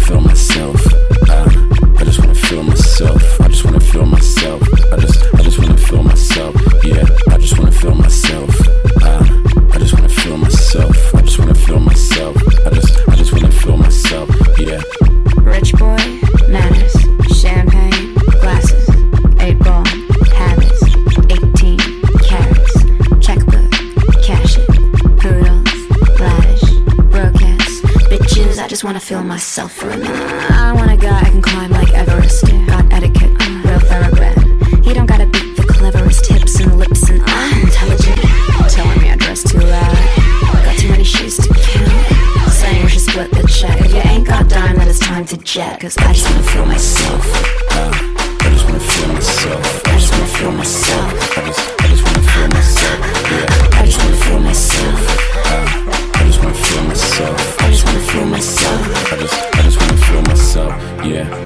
feel myself. I just wanna feel myself. I just wanna feel myself. I just wanna feel myself. Yeah, I just wanna feel myself. I just wanna feel myself. I just wanna feel myself. I just wanna feel myself. Yeah. Rich boy, manners, champagne, glasses, 8-ball, habits, 18 carats, checkbook, cash it, poodles, lavish, broadcast, bitches. I just wanna feel myself for a minute. I want a guy I can climb like Everest. Got etiquette, real thoroughbred. He don't gotta beat the cleverest hips and lips, and I'm intelligent. Telling me I dress too loud. Got too many shoes to count. Saying we should split the check. If you ain't got dime, then it's time to jet. Cause I just wanna feel myself. I just wanna feel myself. I just wanna feel myself. I just wanna feel myself. Yeah. I just wanna feel myself. I just wanna feel myself. I just wanna feel myself. I just wanna feel myself. Yeah.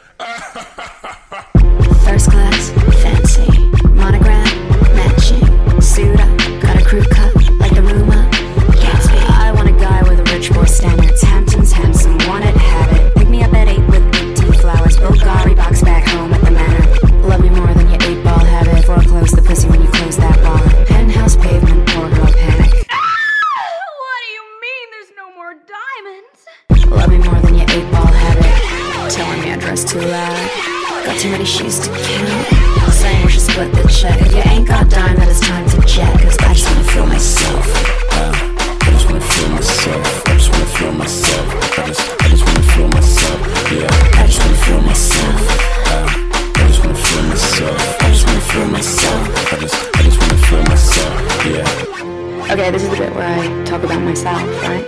First class, fancy, monogram, matching, suit up, got a crew cut like the rumor. Gatsby. I want a guy with a rich boy standards. Hampton's handsome, want it, have it. Pick me up at 8 with 18 flowers. Bulgari box back home at the manor. Love me more than your 8-ball habit. Foreclose the pussy when you close that wallet. Penthouse pavement, poor girl panic. What do you mean there's no more diamonds? Love me more than your 8-ball habit. Telling me I dress too loud. Got too many shoes to count. Saying we should split the check. If you ain't got dime, then it's time to jet. Cause I just wanna feel myself. I just wanna feel myself. I just wanna feel myself. I just wanna feel myself. Yeah. I just wanna feel myself. I just wanna feel myself. I just wanna feel myself. I just wanna feel myself. Yeah. Okay, this is the bit where I talk about myself, right?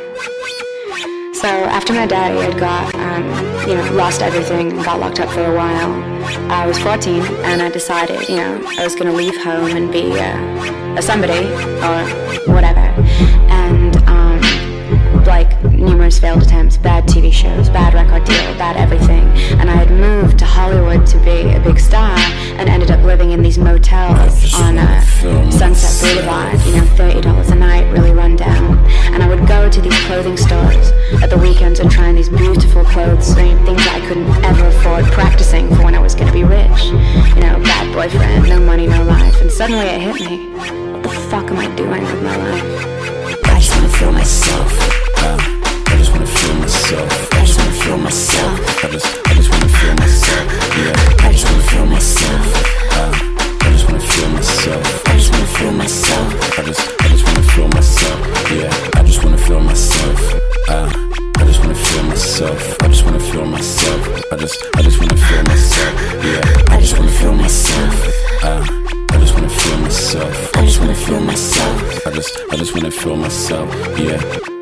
So after my daddy had got, lost everything and got locked up for a while, I was 14 and I decided, I was gonna leave home and be a somebody or whatever. And like numerous failed attempts, bad TV shows, bad record deal, bad everything. And I had moved to Hollywood to be a big star and ended up living in these motels on Sunset Boulevard, $30 a night, really run down. And I would go to these clothing stores at the weekends and try on these beautiful clothes, things that I couldn't ever afford, practicing for when I was gonna be rich. Bad boyfriend, no money, no life. And suddenly it hit me. What the fuck am I doing with my life? I just wanna feel myself. I just wanna feel myself. I just wanna feel myself. I just wanna feel myself. Yeah. I just wanna feel myself. I just wanna feel myself. I just wanna feel myself. I just wanna feel myself. Yeah. I just wanna feel myself. I just wanna feel myself. I just wanna feel myself. I just wanna feel myself. Yeah. I just wanna feel myself. I just wanna feel myself. I just wanna feel myself. I just wanna feel myself. Yeah.